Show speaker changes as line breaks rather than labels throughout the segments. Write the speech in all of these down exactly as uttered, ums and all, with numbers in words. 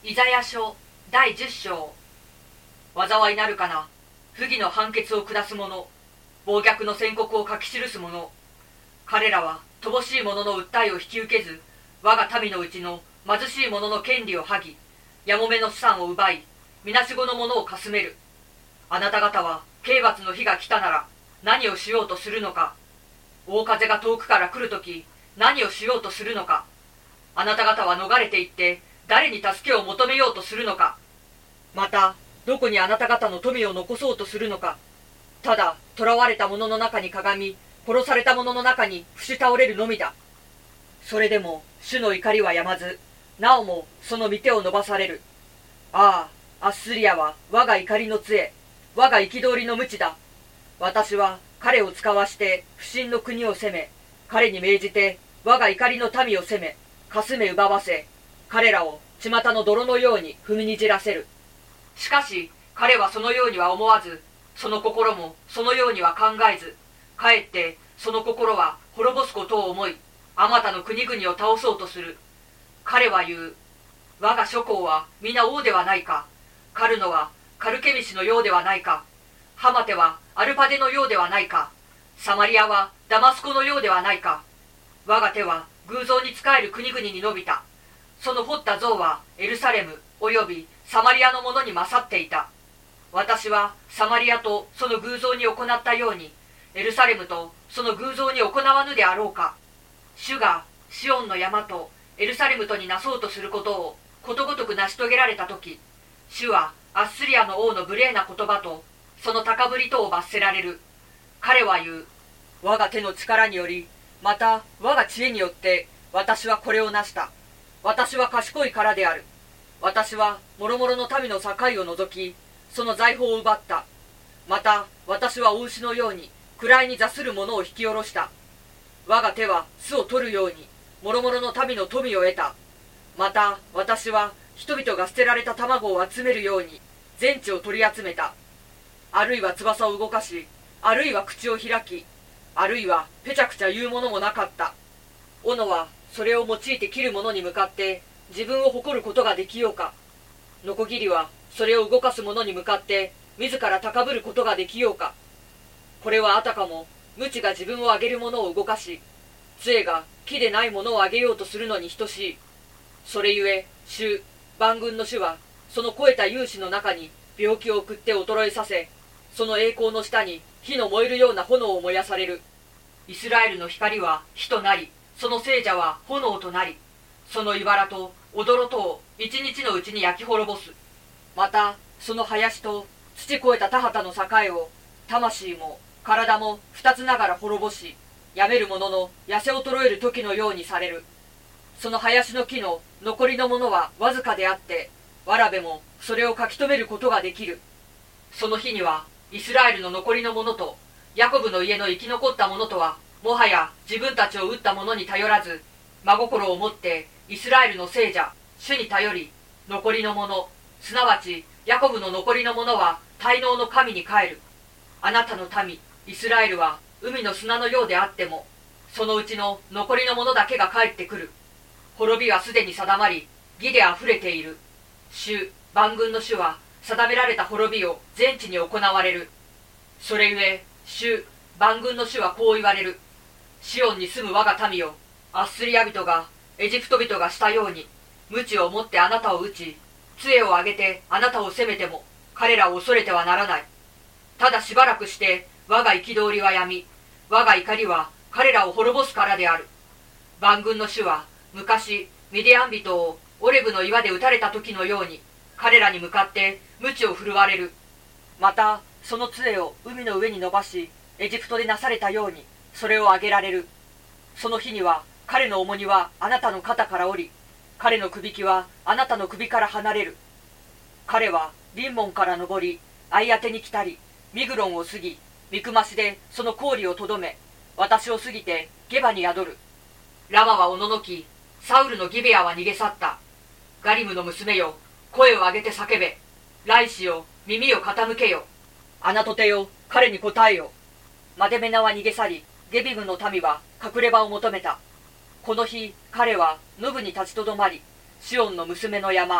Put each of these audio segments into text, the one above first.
イザヤ書だいじゅっ章。災いなるかな、不義の判決を下す者、暴虐の宣告を書き記す者。彼らは乏しい者の訴えを引き受けず、我が民のうちの貧しい者の権利を剥ぎ、やもめの資産を奪い、みなしごの者をかすめる。あなた方は刑罰の日が来たなら何をしようとするのか。大風が遠くから来るとき何をしようとするのか。あなた方は逃れていって誰に助けを求めようとするのか。またどこにあなた方の富を残そうとするのか。ただ囚われた者の中にかがみ、殺された者の中に伏し倒れるのみだ。それでも主の怒りはやまず、なおもその御手を伸ばされる。ああ、アッスリアは我が怒りの杖、我が憤りの鞭だ。私は彼を使わして不信の国を攻め、彼に命じて我が怒りの民を攻め、かすめ奪わせ、彼らを巷の泥のように踏みにじらせる。しかし彼はそのようには思わず、その心もそのようには考えず、かえってその心は滅ぼすことを思い、あまたの国々を倒そうとする。彼は言う。我が諸侯は皆王ではないか。カルノはカルケミシのようではないか。ハマテはアルパデのようではないか。サマリアはダマスコのようではないか。我が手は偶像に仕える国々に伸びた。その彫った像はエルサレムおよびサマリアのものに勝っていた。私はサマリアとその偶像に行ったように、エルサレムとその偶像に行わぬであろうか。主がシオンの山とエルサレムとになそうとすることをことごとく成し遂げられたとき、主はアッスリアの王の無礼な言葉とその高ぶりとを罰せられる。彼は言う。我が手の力により、また我が知恵によって私はこれを成した。私は賢いからである。私は諸々の民の境を除き、その財宝を奪った。また私はお牛のように位に座する者を引き下ろした。我が手は巣を取るように諸々の民の富を得た。また私は人々が捨てられた卵を集めるように全地を取り集めた。あるいは翼を動かし、あるいは口を開き、あるいはぺちゃくちゃ言うものもなかった。斧はそれを用いて切る者に向かって自分を誇ることができようか。ノコギリはそれを動かす者に向かって自ら高ぶることができようか。これはあたかも鞭が自分を上げる者を動かし、杖が木でないものを上げようとするのに等しい。それゆえ主、万軍の主はその肥えた勇士の中に病気を送って衰えさせ、その栄光の下に火の燃えるような炎を燃やされる。イスラエルの光は火となり、その聖者は炎となり、その茨と踊とを一日のうちに焼き滅ぼす。またその林と土越えた田畑の境を魂も体も二つながら滅ぼし、やめる者の痩せ衰える時のようにされる。その林の木の残りのものはわずかであって、わらべもそれを書き留めることができる。その日にはイスラエルの残りの者とヤコブの家の生き残った者とは、もはや自分たちを撃った者に頼らず、真心を持ってイスラエルの聖者主に頼り、残りの者、すなわちヤコブの残りの者は滞納の神に帰る。あなたの民イスラエルは海の砂のようであっても、そのうちの残りの者だけが帰ってくる。滅びはすでに定まり、義であふれている。主、万軍の主は定められた滅びを全地に行われる。それゆえ主、万軍の主はこう言われる。シオンに住む我が民よ、アッスリア人がエジプト人がしたように、鞭を持ってあなたを打ち、杖を上げてあなたを責めても彼らを恐れてはならない。ただしばらくして我が憤りはやみ、我が怒りは彼らを滅ぼすからである。万軍の主は昔ミディアン人をオレブの岩で撃たれた時のように、彼らに向かって鞭を振るわれる。またその杖を海の上に伸ばし、エジプトでなされたようにそれを上げられる。その日には彼の重荷はあなたの肩から降り、彼のくびきはあなたの首から離れる。彼はリンモンから登り、アイアテに来たり、ミグロンを過ぎ、ミクマシでその氷をとどめ、私を過ぎてゲバに宿る。ラマはおののき、サウルのギベアは逃げ去った。ガリムの娘よ、声を上げて叫べ。ライシよ、耳を傾けよ。アナトテよ、彼に答えよ。マデメナは逃げ去り、ゲビムの民は隠れ場を求めた。この日彼はノブに立ちとどまり、シオンの娘の山、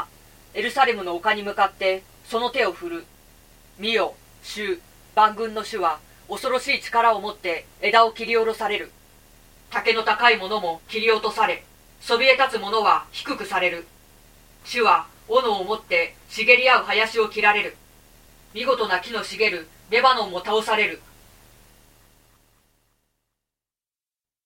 エルサレムの丘に向かってその手を振る。見よ、主、万軍の主は恐ろしい力を持って枝を切り下ろされる。竹の高いものも切り落とされ、そびえ立つものは低くされる。主は斧を持って茂り合う林を切られる。見事な木の茂るレバノンも倒される。